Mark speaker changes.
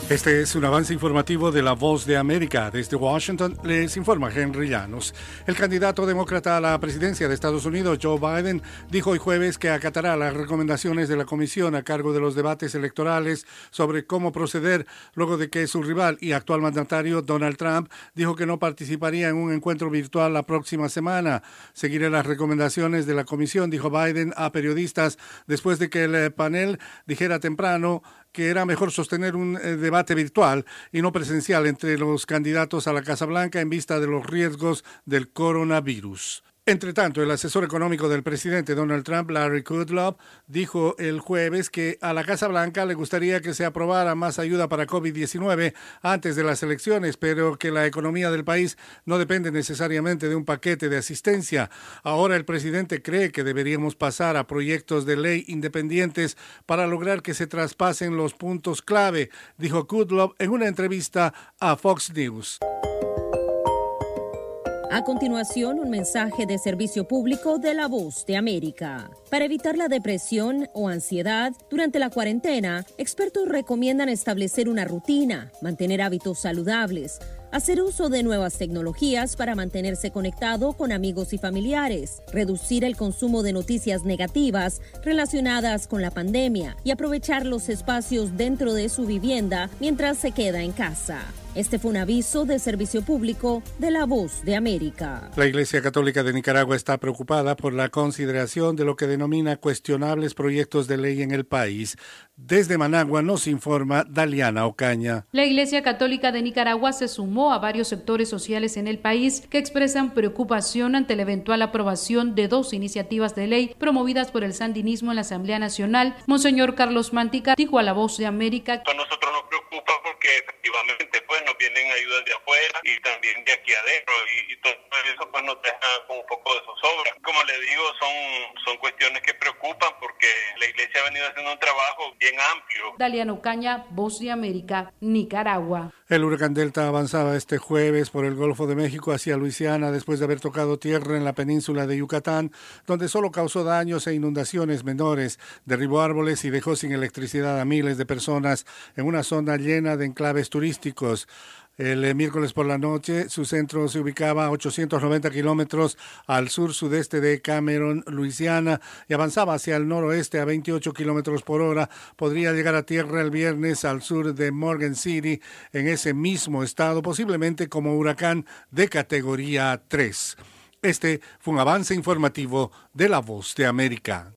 Speaker 1: Este es un avance informativo de La Voz de América. Desde Washington les informa Henry Llanos. El candidato demócrata a la presidencia de Estados Unidos, Joe Biden, dijo hoy jueves que acatará las recomendaciones de la comisión a cargo de los debates electorales sobre cómo proceder luego de que su rival y actual mandatario, Donald Trump, dijo que no participaría en un encuentro virtual la próxima semana. Seguiré las recomendaciones de la comisión, dijo Biden a periodistas después de que el panel dijera temprano que era mejor sostener un debate virtual y no presencial entre los candidatos a la Casa Blanca en vista de los riesgos del coronavirus. Entre tanto, el asesor económico del presidente Donald Trump, Larry Kudlow, dijo el jueves que a la Casa Blanca le gustaría que se aprobara más ayuda para COVID-19 antes de las elecciones, pero que la economía del país no depende necesariamente de un paquete de asistencia. Ahora el presidente cree que deberíamos pasar a proyectos de ley independientes para lograr que se traspasen los puntos clave, dijo Kudlow en una entrevista a Fox News.
Speaker 2: A continuación, un mensaje de servicio público de La Voz de América. Para evitar la depresión o ansiedad durante la cuarentena, expertos recomiendan establecer una rutina, mantener hábitos saludables, hacer uso de nuevas tecnologías para mantenerse conectado con amigos y familiares, reducir el consumo de noticias negativas relacionadas con la pandemia y aprovechar los espacios dentro de su vivienda mientras se queda en casa. Este fue un aviso de servicio público de La Voz de América.
Speaker 1: La Iglesia Católica de Nicaragua está preocupada por la consideración de lo que denomina cuestionables proyectos de ley en el país. Desde Managua nos informa Daliana Ocaña.
Speaker 3: La Iglesia Católica de Nicaragua se sumó a varios sectores sociales en el país que expresan preocupación ante la eventual aprobación de dos iniciativas de ley promovidas por el sandinismo en la Asamblea Nacional. Monseñor Carlos Mántica dijo a La Voz de América:
Speaker 4: a nosotros nos preocupa porque efectivamente nos vienen ayudas de afuera y también de aquí adentro y todo eso nos deja con un poco de zozobra. Como le digo, son cuestiones que preocupan porque la Iglesia ha venido haciendo un trabajo bien amplio.
Speaker 3: Daliana Ocaña, Voz de América, Nicaragua.
Speaker 1: El huracán Delta avanzaba este jueves por el Golfo de México hacia Luisiana después de haber tocado tierra en la península de Yucatán, donde solo causó daños e inundaciones menores, derribó árboles y dejó sin electricidad a miles de personas en una zona llena de enclaves turísticos. El miércoles por la noche, su centro se ubicaba a 890 kilómetros al sur-sudeste de Cameron, Luisiana, y avanzaba hacia el noroeste a 28 kilómetros por hora. Podría llegar a tierra el viernes al sur de Morgan City, en ese mismo estado, posiblemente como huracán de categoría 3. Este fue un avance informativo de La Voz de América.